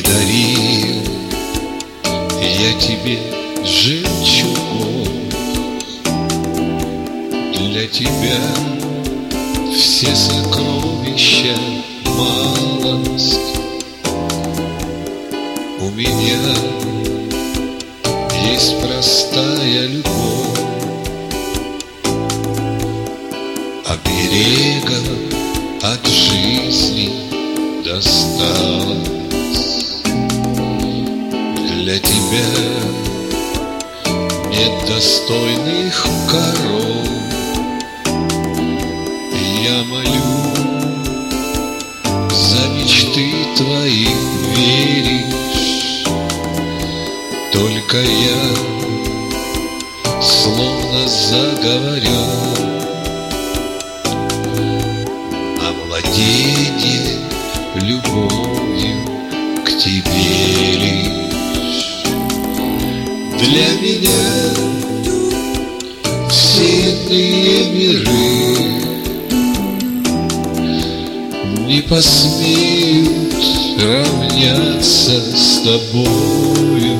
дарил я тебе жемчугов. Для тебя все сокровища малость. У меня есть простая любовь, оберега от жизни досталось. Для тебя нет достойных коров. Я молю, за мечты твои веришь. Только я словно заговорен о владении любовью к тебе лишь. Для меня все иные миры не посмеют равняться с тобою.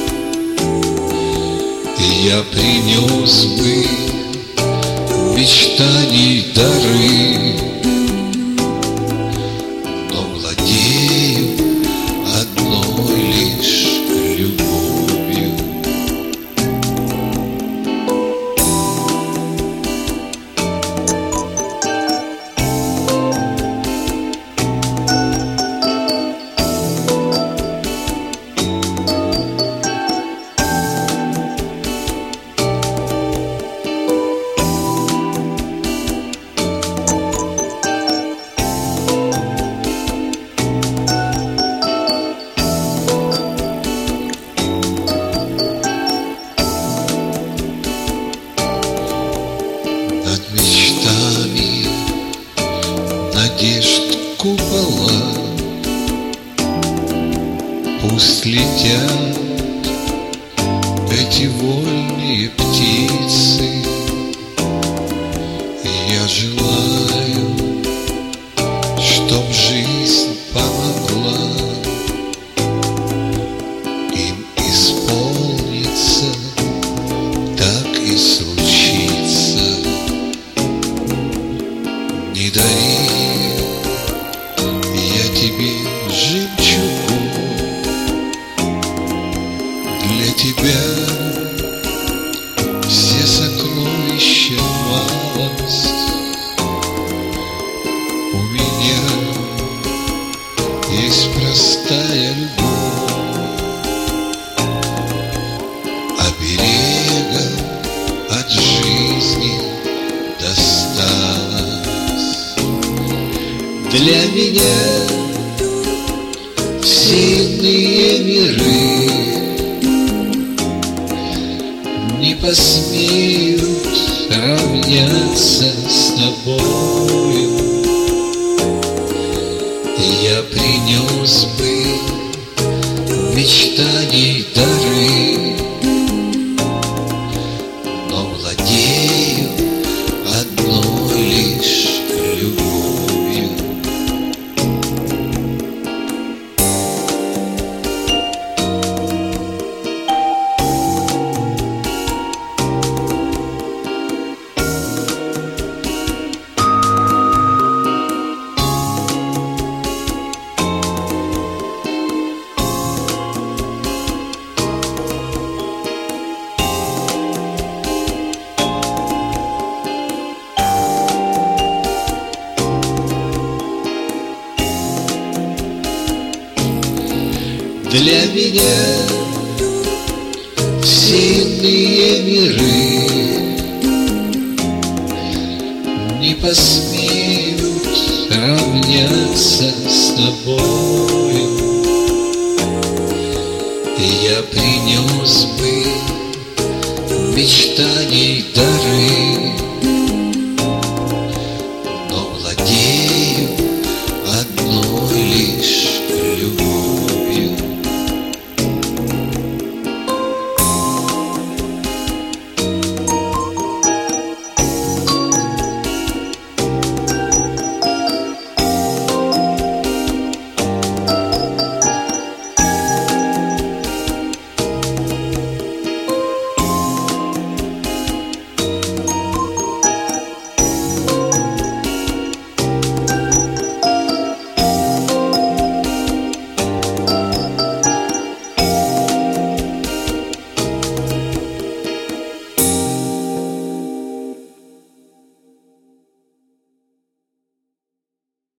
Я принес бы мечтаний дары, но владею одной лишь любовью. Над мечтами надежд купола пусть летят эти вольные птицы. Я желаю, чтоб жизнь помогла им исполниться, так и случится. Не дари я тебе жемчугу. Для тебя все сокровища малость. У меня есть простая любовь, оберега от жизни досталось. Для меня все иные миры не посмеют равняться с тобою. Я принес бы мечтаний дары, но владею одной лишь любовью. Для меня все иные миры не посмеют равняться